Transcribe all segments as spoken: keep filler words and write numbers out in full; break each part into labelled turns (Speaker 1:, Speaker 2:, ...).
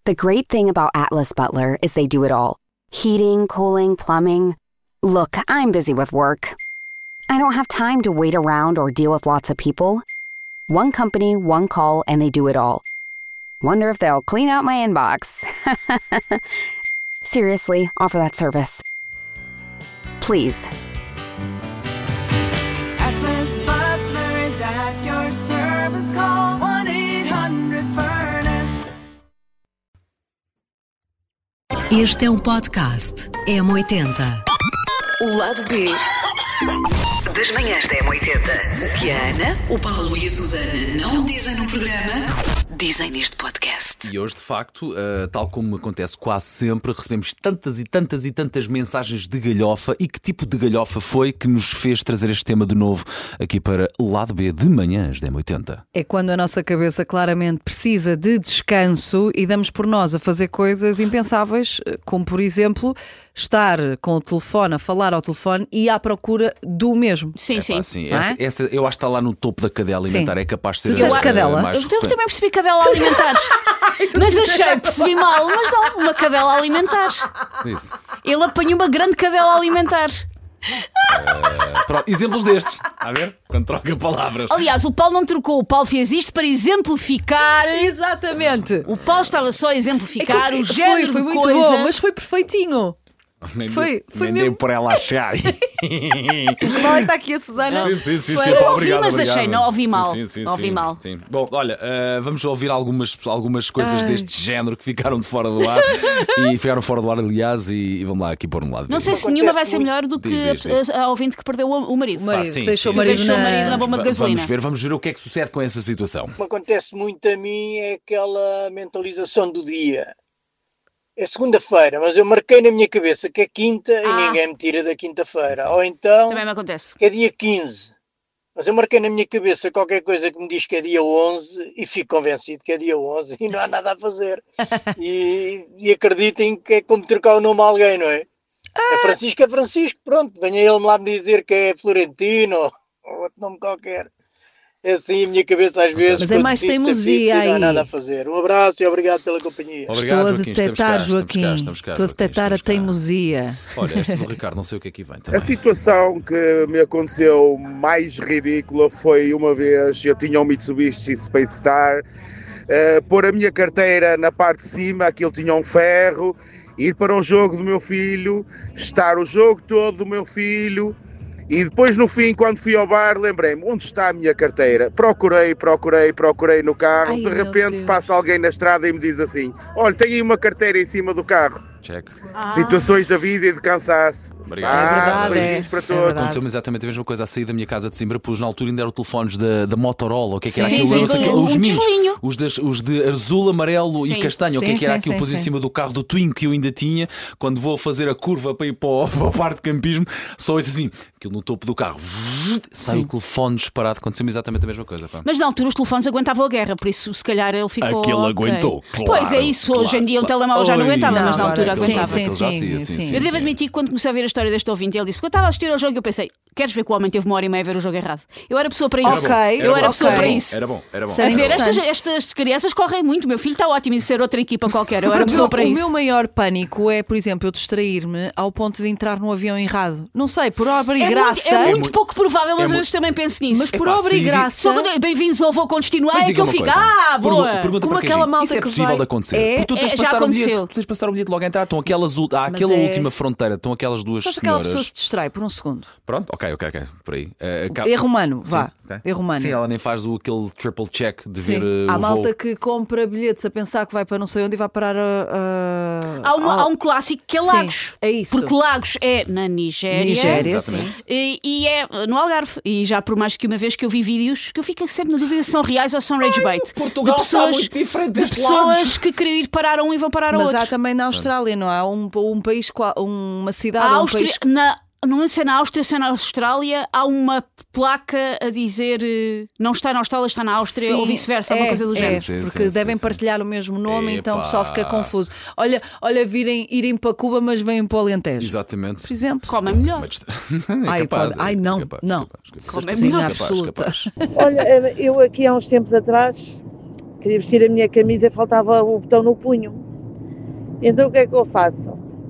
Speaker 1: The great thing about Atlas Butler is they do it all. Heating, cooling, plumbing. Look, I'm busy with work. I don't have time to wait around or deal with lots of people. One company, one call, and they do it all. Wonder if they'll clean out my inbox. Seriously, offer that service. Please.
Speaker 2: Atlas Butler is at your service. Call one eight hundred furnace.
Speaker 3: Este é um podcast M oitenta.
Speaker 4: O lado B das manhãs da M oitenta. O que a Ana, o Paulo e a Susana não dizem no programa, dizem neste podcast.
Speaker 5: E hoje, de facto, uh, tal como acontece quase sempre, recebemos tantas e tantas e tantas mensagens de galhofa. E que tipo de galhofa foi que nos fez trazer este tema de novo aqui para o lado B de manhãs da M oitenta?
Speaker 6: É quando a nossa cabeça claramente precisa de descanso e damos por nós a fazer coisas impensáveis, como por exemplo estar com o telefone, a falar ao telefone e à procura do mesmo.
Speaker 7: Sim,
Speaker 5: É,
Speaker 7: sim.
Speaker 5: pá, sim.
Speaker 6: Não é?
Speaker 5: Essa, essa, eu acho que está lá no topo da cadeia alimentar.
Speaker 6: Sim.
Speaker 5: É capaz de ser
Speaker 6: Tu disseste
Speaker 5: a- a
Speaker 6: cadela?
Speaker 5: mais
Speaker 7: Eu
Speaker 5: frequente.
Speaker 7: também percebi cadela alimentar. Mas achei, percebi mal. Mas não, uma cadela alimentar.
Speaker 5: Isso.
Speaker 7: Ele apanhou uma grande cadela alimentar.
Speaker 5: Pronto, exemplos destes. A ver? Quando troca palavras.
Speaker 7: Aliás, o Paulo não trocou. O Paulo fez isto para exemplificar.
Speaker 6: Exatamente.
Speaker 7: O Paulo estava só a exemplificar
Speaker 6: É que
Speaker 7: o
Speaker 6: foi,
Speaker 7: género
Speaker 6: foi
Speaker 7: de
Speaker 6: muito
Speaker 7: coisa.
Speaker 6: bom, mas foi perfeitinho.
Speaker 5: Nem
Speaker 6: Foi-
Speaker 5: dei-
Speaker 6: foi
Speaker 5: nem
Speaker 6: mesmo.
Speaker 5: dei por ela achar.
Speaker 6: Mal está aqui a Susana.
Speaker 5: Sim, sim, sim,
Speaker 6: Foi-
Speaker 5: sim,
Speaker 7: Eu
Speaker 5: pá,
Speaker 7: ouvi,
Speaker 5: obrigado,
Speaker 7: mas
Speaker 5: obrigado.
Speaker 7: achei, não ouvi
Speaker 5: Sim,
Speaker 7: mal.
Speaker 5: sim, sim,
Speaker 7: Ouvi
Speaker 5: sim,
Speaker 7: mal.
Speaker 5: sim. Bom, olha, uh, vamos ouvir algumas, algumas coisas
Speaker 6: Ai.
Speaker 5: deste género que ficaram de fora do ar e ficaram fora do ar, aliás, e, e vamos lá aqui pôr um lado.
Speaker 7: Não sei
Speaker 5: dele.
Speaker 7: se nenhuma vai ser melhor do que
Speaker 5: Diz, diz, diz.
Speaker 7: a, a ouvinte que perdeu o, o marido.
Speaker 6: O marido,
Speaker 5: Ah, sim,
Speaker 6: deixou
Speaker 5: sim.
Speaker 6: o marido,
Speaker 7: Deixou o
Speaker 6: na...
Speaker 7: marido na bomba de
Speaker 5: Va-
Speaker 7: gasolina.
Speaker 5: Vamos ver, vamos ver o que é que sucede com essa situação.
Speaker 8: O que acontece muito a mim é aquela mentalização do dia. É segunda-feira, mas eu marquei na minha cabeça que é quinta e
Speaker 7: Ah.
Speaker 8: ninguém me tira da quinta-feira. Ou então
Speaker 7: Também me acontece.
Speaker 8: que é dia quinze. Mas eu marquei na minha cabeça qualquer coisa que me diz que é dia onze e fico convencido que é dia onze e não há nada a fazer. E, e acreditem que é como trocar o nome a alguém, não é? É Francisco, é Francisco, pronto. Venha ele lá me dizer que é Florentino ou outro nome qualquer. É assim a minha cabeça às vezes.
Speaker 6: Mas é
Speaker 8: quando
Speaker 6: mais
Speaker 8: decido ser
Speaker 6: teimosia
Speaker 8: fixo e não há
Speaker 6: aí.
Speaker 8: nada a fazer. Um abraço e obrigado pela companhia.
Speaker 5: Obrigado,
Speaker 6: Estou a
Speaker 5: Joaquim, estamos cá,
Speaker 6: detectar,
Speaker 5: estamos cá,
Speaker 6: Joaquim.
Speaker 5: estamos cá,
Speaker 6: Estou a
Speaker 5: Joaquim,
Speaker 6: detectar a
Speaker 5: estamos cá.
Speaker 6: teimosia.
Speaker 5: Olha, esta do Ricardo, não sei o que é que vem também.
Speaker 9: A situação que me aconteceu mais ridícula foi uma vez, eu tinha um Mitsubishi Space Star, uh, pôr a minha carteira na parte de cima, aquilo tinha um ferro, ir para o jogo do meu filho, estar o jogo todo do meu filho, e depois no fim, quando fui ao bar, lembrei-me, onde está a minha carteira? Procurei, procurei, procurei no carro,
Speaker 6: Ai,
Speaker 9: de
Speaker 6: meu
Speaker 9: repente
Speaker 6: Deus.
Speaker 9: passa alguém na estrada e me diz assim, olha, tem aí uma carteira em cima do carro.
Speaker 5: Check.
Speaker 9: Situações da vida e de cansaço.
Speaker 5: Obrigado.
Speaker 9: Ah,
Speaker 6: É verdade,
Speaker 9: beijinhos
Speaker 6: é.
Speaker 9: para
Speaker 6: É
Speaker 9: todos.
Speaker 6: verdade.
Speaker 5: Aconteceu-me exatamente a mesma coisa a sair da minha casa de Simbra, pois na altura ainda eram telefones da, da Motorola, o que é que era
Speaker 7: Sim,
Speaker 5: aquilo?
Speaker 7: sim,
Speaker 5: Não sei o
Speaker 7: sim,
Speaker 5: quê,
Speaker 7: um
Speaker 5: os mínimos,
Speaker 7: tijolinho.
Speaker 5: os, das- os de azul, amarelo
Speaker 7: Sim.
Speaker 5: e castanho, o que é
Speaker 6: Sim,
Speaker 5: que era
Speaker 6: sim,
Speaker 5: aquilo
Speaker 6: sim,
Speaker 5: pus em
Speaker 6: sim.
Speaker 5: cima do carro do Twingo que eu ainda tinha, quando vou fazer a curva para ir para o, para o parque de campismo, só isso assim, aquilo no topo do carro, sai o telefone disparado, aconteceu-me exatamente a mesma coisa. Pá.
Speaker 7: Mas na altura os telefones aguentavam a guerra, por isso se calhar ele ficou.
Speaker 5: Aquele
Speaker 7: ok.
Speaker 5: aguentou, claro,
Speaker 7: Pois é isso, hoje
Speaker 5: claro,
Speaker 7: em dia o
Speaker 5: claro.
Speaker 7: telemóvel já não
Speaker 5: Oi.
Speaker 7: aguentava, mas na
Speaker 6: Não,
Speaker 7: altura
Speaker 6: agora sim,
Speaker 7: aguentava.
Speaker 6: sim,
Speaker 5: Aquele já
Speaker 6: sim,
Speaker 5: sim,
Speaker 6: sim.
Speaker 5: sim,
Speaker 7: Eu devo
Speaker 5: sim.
Speaker 7: admitir que quando comecei a ver a história deste ouvinte, ele disse, porque eu estava a assistir ao jogo e eu pensei, queres ver que o homem teve uma hora e meia a ver o jogo errado? Eu era pessoa para isso.
Speaker 6: Ok,
Speaker 7: eu era
Speaker 6: ok.
Speaker 7: pessoa para isso.
Speaker 5: Era bom, era bom.
Speaker 6: Sério?
Speaker 7: A ver, estas,
Speaker 6: Interessante.
Speaker 7: estas crianças correm muito. O meu filho está ótimo em ser outra equipa qualquer. Eu era
Speaker 6: O
Speaker 7: pessoa
Speaker 6: meu-
Speaker 7: para
Speaker 6: o
Speaker 7: isso.
Speaker 6: meu maior pânico é, por exemplo, eu distrair-me ao ponto de entrar num avião errado. Não sei, por obra e
Speaker 7: É
Speaker 6: graça.
Speaker 7: muito, é muito
Speaker 5: muito-
Speaker 7: pouco provável, mas
Speaker 5: é
Speaker 7: às
Speaker 5: mu-
Speaker 7: vezes também penso nisso.
Speaker 6: Mas por
Speaker 5: Epá,
Speaker 6: obra e
Speaker 5: sim,
Speaker 6: graça.
Speaker 7: Só quando é bem-vindos ao voo com destino A
Speaker 5: Mas
Speaker 7: é que
Speaker 5: diga
Speaker 7: eu
Speaker 5: uma
Speaker 7: fico,
Speaker 5: coisa.
Speaker 7: ah,
Speaker 5: Pergu-
Speaker 7: boa.
Speaker 5: Pergunta
Speaker 6: Como
Speaker 5: para
Speaker 6: aquela
Speaker 5: quem,
Speaker 6: malta
Speaker 5: isso é
Speaker 6: que
Speaker 5: possível
Speaker 6: vai-
Speaker 5: de acontecer.
Speaker 6: É?
Speaker 5: Porque tu tens
Speaker 7: É,
Speaker 5: de
Speaker 7: já
Speaker 5: passar um bilhete,
Speaker 7: aconteceu.
Speaker 5: tu tens de passar um bilhete logo a entrar, estão aquelas, ul- há
Speaker 6: Mas
Speaker 5: aquela
Speaker 6: é-
Speaker 5: última fronteira, estão aquelas duas
Speaker 6: Mas aquela
Speaker 5: senhoras.
Speaker 6: pessoa se distrai por um segundo.
Speaker 5: Pronto, ok, ok, ok, por aí. Eh, acaba-
Speaker 6: Erro humano,
Speaker 5: Sim,
Speaker 6: vá.
Speaker 5: ok.
Speaker 6: Erro humano.
Speaker 5: Sim, ela nem faz o, aquele triple check de
Speaker 6: Sim.
Speaker 5: ver eh,
Speaker 6: Há
Speaker 5: o
Speaker 6: malta
Speaker 5: voo.
Speaker 6: que compra bilhetes a pensar que vai para não sei onde e vai parar a. a-
Speaker 7: Há, uma-
Speaker 6: ao-
Speaker 7: há um clássico que é
Speaker 6: Sim,
Speaker 7: Lagos.
Speaker 6: é isso.
Speaker 7: Porque Lagos é na Nigéria.
Speaker 6: Nigéria,
Speaker 5: Exatamente.
Speaker 6: sim.
Speaker 7: E, e é no Algarve. E já por mais que uma vez que eu vi vídeos que eu fico sempre na dúvida se são reais ou são rage bait.
Speaker 5: Portugal
Speaker 7: de
Speaker 5: está
Speaker 7: pessoas,
Speaker 5: muito diferente
Speaker 7: de
Speaker 5: destes
Speaker 7: pessoas
Speaker 5: Lagos.
Speaker 7: que queriam ir parar a um e vão parar a
Speaker 6: Mas
Speaker 7: outro.
Speaker 6: há também na Austrália, não há? Um, um país, qual- uma cidade,
Speaker 7: A
Speaker 6: ou um
Speaker 7: Áustria,
Speaker 6: país.
Speaker 7: na, não sei se é na Áustria, se é na Austrália, há uma placa a dizer eh, não está na Austrália, está na Áustria,
Speaker 6: Sim,
Speaker 7: ou vice-versa,
Speaker 6: é,
Speaker 7: alguma coisa do
Speaker 6: é,
Speaker 7: género.
Speaker 5: Sim,
Speaker 6: porque
Speaker 5: sim,
Speaker 6: devem
Speaker 5: sim,
Speaker 6: partilhar o mesmo nome, então o
Speaker 5: Epá.
Speaker 6: pessoal fica confuso. Olha, olha virem, irem para Cuba, mas vêm para o Alentejo.
Speaker 5: Exatamente.
Speaker 6: Por exemplo.
Speaker 7: Comem melhor.
Speaker 5: Mas-
Speaker 6: Ai,
Speaker 5: é capaz,
Speaker 6: pode- ai, não,
Speaker 5: é capaz,
Speaker 6: não.
Speaker 5: é capaz, é capaz.
Speaker 7: Comem
Speaker 6: Sim,
Speaker 7: melhor.
Speaker 6: absoluta.
Speaker 5: Capaz,
Speaker 10: Olha, eu aqui há uns tempos atrás queria vestir a minha camisa e faltava o botão no punho. Então o que é que eu faço?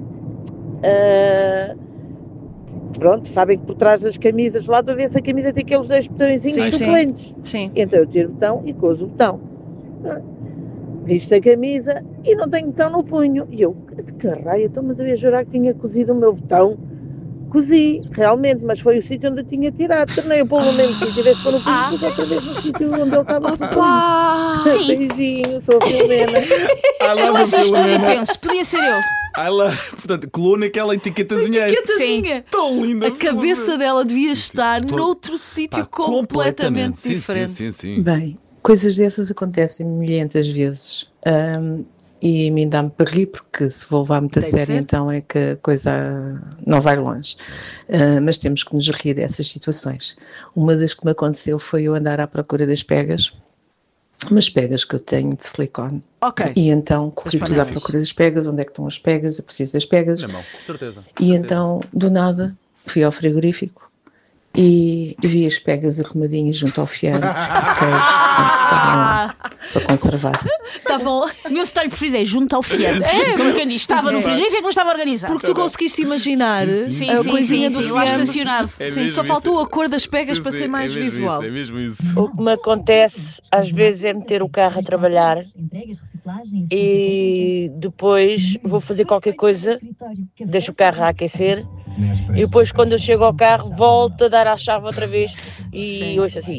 Speaker 10: Uh, pronto, sabem que por trás das camisas, lá para ver se a camisa tem aqueles dois botõezinhos
Speaker 6: Sim,
Speaker 10: suplentes.
Speaker 6: sim. Sim.
Speaker 10: Então eu tiro o botão e cozo o botão. Visto a camisa e não tenho botão no punho. E eu, de caralho, então, mas eu ia jurar que tinha cozido o meu botão. Cozi, realmente, mas foi o sítio onde eu tinha tirado. Tornei o pôr no mesmo sítio, tivesse pôr no punho, ah. pus outra vez no sítio onde ele estava no punho.
Speaker 7: Sim.
Speaker 10: Beijinho, sou a Filomena.
Speaker 7: Eu acho isto tudo e penso, podia ser eu.
Speaker 5: Ela, portanto, colou naquela etiquetazinha.
Speaker 6: Etiquetazinha.
Speaker 5: Tão linda.
Speaker 6: A cabeça dela devia estar
Speaker 5: sim.
Speaker 6: noutro sítio
Speaker 5: Tá,
Speaker 6: completamente,
Speaker 5: completamente
Speaker 6: diferente.
Speaker 5: Sim, sim, sim, sim.
Speaker 11: Bem, coisas dessas acontecem milhentas vezes. Um, e a mim dá-me para rir, porque se vou levar muito a sério, então é que a coisa não vai longe. Uh, mas temos que nos rir dessas situações. Uma das que me aconteceu foi eu andar à procura das pegas, umas pegas que eu tenho de silicone.
Speaker 6: Ok.
Speaker 11: E então corri tudo à procura das pegas, onde é que estão as pegas, eu preciso das pegas.
Speaker 5: Na mão, com certeza. Com
Speaker 11: e
Speaker 5: certeza.
Speaker 11: Então, do nada, fui ao frigorífico e vi as pegas arrumadinhas junto ao fiambre e queijo, portanto, estavam lá para conservar.
Speaker 7: Estavam. O meu detalhe preferido é junto ao fiambre. É, como quem diz, estava no frigorífico, mas estava organizado.
Speaker 6: Porque tu conseguiste imaginar
Speaker 7: sim, sim,
Speaker 6: a
Speaker 7: sim,
Speaker 6: coisinha
Speaker 7: sim,
Speaker 6: do
Speaker 7: sim, lá
Speaker 6: fiambre.
Speaker 7: estacionado.
Speaker 5: É
Speaker 6: sim,
Speaker 5: mesmo
Speaker 6: só faltou
Speaker 5: isso.
Speaker 6: a cor das pegas
Speaker 5: Sim,
Speaker 6: para
Speaker 5: sim,
Speaker 6: ser mais
Speaker 5: é mesmo
Speaker 6: visual.
Speaker 5: Isso, é mesmo isso.
Speaker 10: O que me acontece às vezes é meter o carro a trabalhar e depois vou fazer qualquer coisa, deixo o carro a aquecer e depois quando eu chego ao carro volto a dar à chave outra vez e
Speaker 6: Sim.
Speaker 10: ouço assim.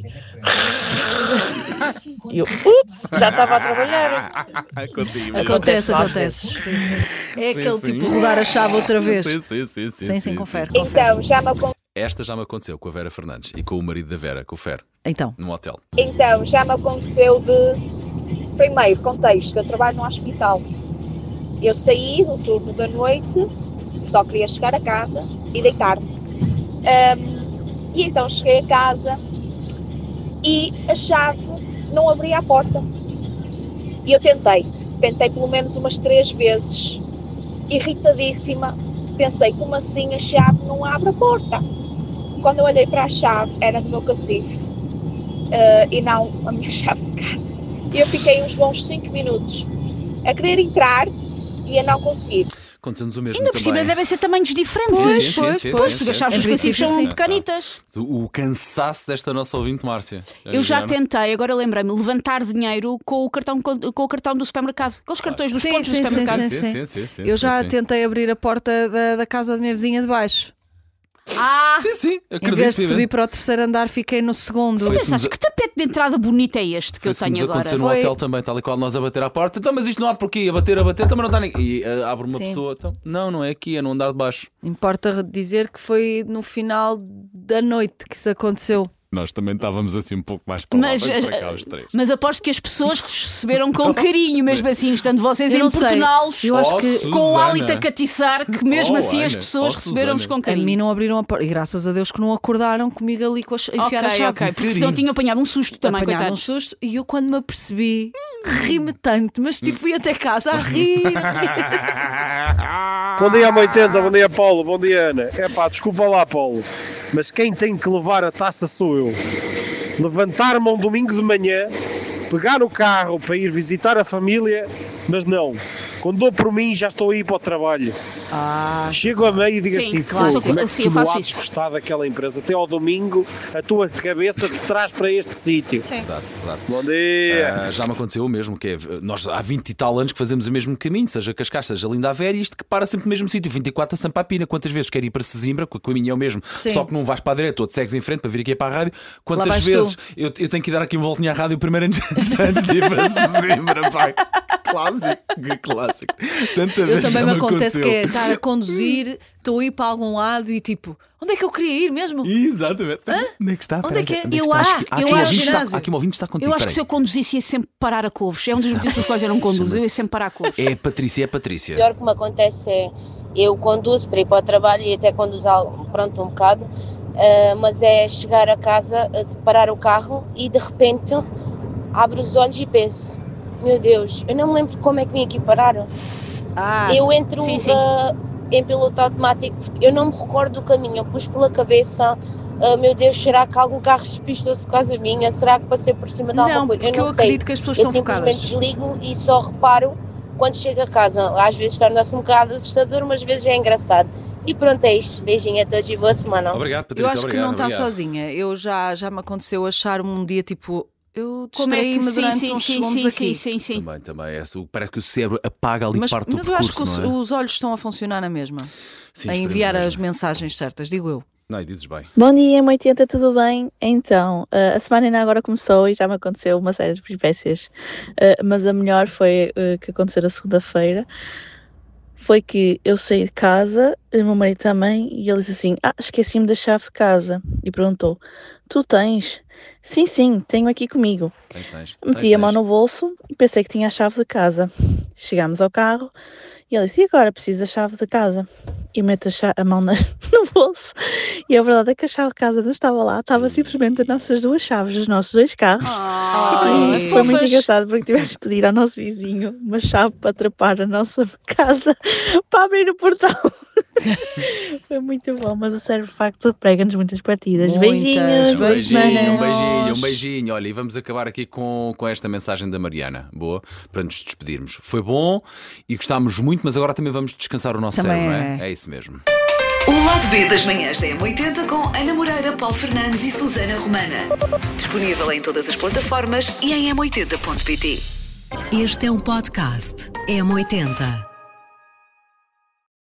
Speaker 10: E eu, ups, já estava a trabalhar.
Speaker 5: Consegui,
Speaker 6: Acontece,
Speaker 10: às
Speaker 6: acontece.
Speaker 10: vezes.
Speaker 6: É aquele
Speaker 5: sim.
Speaker 6: tipo rodar a chave outra vez.
Speaker 5: Sim, sim, sim, sim,
Speaker 6: Sim, sim,
Speaker 5: sim,
Speaker 6: confere.
Speaker 5: sim.
Speaker 6: confere.
Speaker 12: Então, já me aconteceu.
Speaker 5: Esta já me aconteceu com a Vera Fernandes e com o marido da Vera, com o Fer,
Speaker 6: Então.
Speaker 5: num hotel.
Speaker 12: Então, já me aconteceu de. Primeiro, contexto: eu trabalho num hospital. Eu saí do turno da noite, só queria chegar a casa e deitar-me. Um, e então cheguei a casa e a chave não abria a porta. E eu tentei, tentei pelo menos umas três vezes, irritadíssima. Pensei, como assim a chave não abre a porta? Quando eu olhei para a chave, era do meu cacife uh, e não a minha chave de casa. E eu fiquei uns bons cinco minutos a querer entrar e a não conseguir.
Speaker 5: Aconteceu-nos o mesmo
Speaker 7: Ainda por
Speaker 5: também.
Speaker 7: cima devem ser tamanhos diferentes.
Speaker 5: Sim,
Speaker 7: Pois,
Speaker 5: sim,
Speaker 7: pois,
Speaker 5: sim,
Speaker 7: pois,
Speaker 5: sim,
Speaker 7: porque
Speaker 5: sim,
Speaker 7: as chaves
Speaker 5: sim,
Speaker 7: dos
Speaker 5: sim,
Speaker 7: cacifes
Speaker 5: sim,
Speaker 7: são
Speaker 5: sim.
Speaker 7: pequenitas.
Speaker 5: O, o cansaço desta nossa ouvinte, Márcia.
Speaker 7: Eu já
Speaker 5: Ana?
Speaker 7: tentei, agora lembrei-me, levantar dinheiro com o cartão, com o cartão do supermercado. Aqueles cartões dos
Speaker 6: Sim,
Speaker 7: pontos
Speaker 6: sim,
Speaker 7: do
Speaker 6: sim,
Speaker 7: supermercado.
Speaker 6: sim,
Speaker 5: Sim,
Speaker 6: sim.
Speaker 5: sim, sim, sim,
Speaker 6: Eu já
Speaker 5: sim, sim.
Speaker 6: tentei abrir a porta da, da casa da minha vizinha de baixo.
Speaker 7: Ah!
Speaker 5: Sim, sim,
Speaker 6: Em
Speaker 5: acredito.
Speaker 6: vez de subir
Speaker 5: Vivendo.
Speaker 6: para o terceiro andar, fiquei no segundo.
Speaker 5: Foi
Speaker 7: Pensaste, que tapete de entrada bonito é este que eu
Speaker 5: Foi isso
Speaker 7: tenho
Speaker 5: nos
Speaker 7: agora?
Speaker 5: aconteceu no
Speaker 6: Foi-
Speaker 5: hotel também, tal e qual nós a bater à porta. Então, mas isto não há porquê, a bater, a bater, também não está ninguém. E uh, abre uma
Speaker 6: Sim.
Speaker 5: pessoa, então, não, não é aqui, é no andar de baixo.
Speaker 6: Importa dizer que foi no final da noite que isso aconteceu.
Speaker 5: Nós também estávamos assim um pouco mais para
Speaker 7: Mas,
Speaker 5: lá, vamos para
Speaker 7: eh,
Speaker 5: cá os três.
Speaker 7: Mas aposto que as pessoas receberam com carinho, mesmo assim, estando vocês
Speaker 6: Eu
Speaker 7: a
Speaker 6: não sei.
Speaker 7: importuná-los
Speaker 6: Eu acho
Speaker 5: Oh,
Speaker 6: que
Speaker 7: com o
Speaker 5: Susana.
Speaker 7: hálito a catiçar, que mesmo
Speaker 5: Oh,
Speaker 7: assim as
Speaker 5: Ana.
Speaker 7: pessoas
Speaker 5: Oh,
Speaker 7: receberam-nos
Speaker 5: Susana.
Speaker 7: com
Speaker 6: A
Speaker 7: carinho.
Speaker 6: mim não abriram a porta. E graças a Deus que não acordaram comigo ali com a, ch- enfiar a
Speaker 7: Ok,
Speaker 6: chave.
Speaker 7: ok, porque senão tinham apanhado um susto também,
Speaker 6: Apanhado um
Speaker 7: coitados.
Speaker 6: susto e eu quando me apercebi ri-me tanto, mas tipo fui até casa a rir.
Speaker 13: Bom dia, M oitenta, bom dia, Paulo, bom dia, Ana. É pá, desculpa lá, Paulo, mas quem tem que levar a taça sou eu. Levantar-me um domingo de manhã, pegar o carro para ir visitar a família, mas não. Quando dou por mim, já estou a ir para o trabalho.
Speaker 6: Ah,
Speaker 13: Chego a meio e digo
Speaker 7: Sim,
Speaker 13: assim,
Speaker 7: claro,
Speaker 13: "Fogo, como é que
Speaker 7: sim,
Speaker 13: tu
Speaker 7: eu faço
Speaker 13: não há de
Speaker 7: isso."
Speaker 13: gostar daquela empresa? Até ao domingo, a tua cabeça te traz para este sítio.
Speaker 5: Verdade, verdade.
Speaker 13: Bom dia.
Speaker 5: Ah, já me aconteceu o mesmo, que é, nós há vinte e tal anos que fazemos o mesmo caminho, seja Cascais, seja Linda a Velha, isto que para sempre no mesmo sítio, vinte e quatro a Sampa Pina. Quantas vezes quero ir para Sesimbra, que o caminho é o mesmo,
Speaker 6: Sim.
Speaker 5: só que não vais para a direita ou te segues em frente para vir aqui para a rádio. Quantas
Speaker 6: vais
Speaker 5: vezes
Speaker 6: tu.
Speaker 5: eu, eu tenho que ir dar aqui uma voltinha à rádio primeiro antes, antes de ir para Sesimbra, pai. Clássico, que clássico. Tanta
Speaker 6: eu
Speaker 5: vez
Speaker 6: também
Speaker 5: já
Speaker 6: me acontece
Speaker 5: aconteceu.
Speaker 6: que é estar a conduzir, estou a ir para algum lado e tipo, onde é que eu queria ir mesmo?
Speaker 5: Exatamente. Onde é que está?
Speaker 6: Onde é que é?
Speaker 5: Onde
Speaker 7: Eu
Speaker 5: está?
Speaker 7: acho-
Speaker 5: Há aqui- há
Speaker 7: eu
Speaker 5: aqui um
Speaker 7: acho-
Speaker 5: ouvinte que está-
Speaker 6: ginásio.
Speaker 5: há aqui um ouvinte que está contigo.
Speaker 7: Eu acho que
Speaker 5: peraí.
Speaker 7: se eu conduzisse ia sempre parar a couves. É um dos motivos pelos quais eu não conduzo. Eu ia sempre parar a couves.
Speaker 5: É a Patrícia, é a Patrícia.
Speaker 10: O pior que me acontece é, eu conduzo para ir para o trabalho e até conduzo algo, pronto, um bocado, ah, mas é chegar a casa, ah, de parar o carro e de repente abro os olhos e penso, meu Deus, eu não me lembro como é que vim aqui parar.
Speaker 6: Ah,
Speaker 10: Eu entro
Speaker 7: sim, sim.
Speaker 10: ah, em piloto automático porque eu não me recordo do caminho, eu pus pela cabeça, ah, meu Deus, será que algum carro despistou-se por causa minha? Será que passei por cima de alguma
Speaker 6: não,
Speaker 10: coisa?
Speaker 6: porque
Speaker 10: Eu
Speaker 6: eu
Speaker 10: não sei.
Speaker 6: acredito que as pessoas
Speaker 10: Eu
Speaker 6: estão
Speaker 10: simplesmente
Speaker 6: focadas.
Speaker 10: desligo e só reparo
Speaker 14: quando chego a casa, às vezes torna-se um bocado assustador, mas às vezes é engraçado. E pronto, é isto. Beijinho a todos e boa semana.
Speaker 5: Obrigado, Patrícia.
Speaker 6: Eu acho
Speaker 5: obrigado,
Speaker 6: que não está
Speaker 5: obrigado.
Speaker 6: sozinha. Eu já, já me aconteceu achar-me um dia tipo. Eu
Speaker 7: Como é que-
Speaker 6: distraí-me
Speaker 7: sim,
Speaker 6: durante
Speaker 7: sim,
Speaker 6: uns
Speaker 7: sim,
Speaker 6: segundos
Speaker 7: sim,
Speaker 6: aqui.
Speaker 7: sim, sim, sim.
Speaker 5: Também, também. É, parece que o cérebro apaga ali
Speaker 6: Mas,
Speaker 5: parte do
Speaker 6: mas eu acho que
Speaker 5: percurso,
Speaker 6: os,
Speaker 5: não é?
Speaker 6: os olhos estão a funcionar na mesma.
Speaker 5: Sim,
Speaker 6: a
Speaker 5: esperemos
Speaker 6: enviar
Speaker 5: mesmo.
Speaker 6: as mensagens certas, digo eu.
Speaker 5: Não, e dizes bem.
Speaker 15: Bom dia, M oitenta, tudo bem? Então, eh, a semana ainda agora começou e já me aconteceu uma série de peripécias, Eh, mas a melhor foi eh, que aconteceu na segunda-feira. Foi que eu saí de casa, o meu marido também, e ele disse assim: Ah, esqueci-me da chave de casa. E perguntou: Tu tens? Sim, sim, tenho aqui comigo.
Speaker 5: Tens, tens.
Speaker 15: Meti
Speaker 5: tens,
Speaker 15: a mão
Speaker 5: tens.
Speaker 15: no bolso e pensei que tinha a chave de casa. Chegámos ao carro e ele disse: E agora? Preciso da chave de casa. E meto a, cha- a mão na- no bolso. E a verdade é que a chave de casa não estava lá, estava simplesmente as nossas duas chaves dos nossos dois carros.
Speaker 7: Ai,
Speaker 15: E foi muito
Speaker 7: fofas.
Speaker 15: engraçado porque tivemos que pedir ao nosso vizinho uma chave para atrapar a nossa casa para abrir o portão. Foi muito bom, mas o cérebro de facto prega-nos muitas partidas.
Speaker 6: Muitas.
Speaker 15: Beijinhos,
Speaker 5: Um
Speaker 15: boa
Speaker 5: beijinho,
Speaker 15: semana.
Speaker 5: um beijinho, um beijinho. Olha, e vamos acabar aqui com, com esta mensagem da Mariana. Boa, para nos despedirmos. Foi bom e gostámos muito, mas agora também vamos descansar o nosso
Speaker 6: Também
Speaker 5: cérebro, não
Speaker 6: é.
Speaker 5: é? É isso mesmo.
Speaker 4: O lado B das manhãs da M oitenta com Ana Moreira, Paulo Fernandes e Susana Romana. Disponível em todas as plataformas e em m oitenta ponto pt.
Speaker 3: Este é um podcast M oitenta.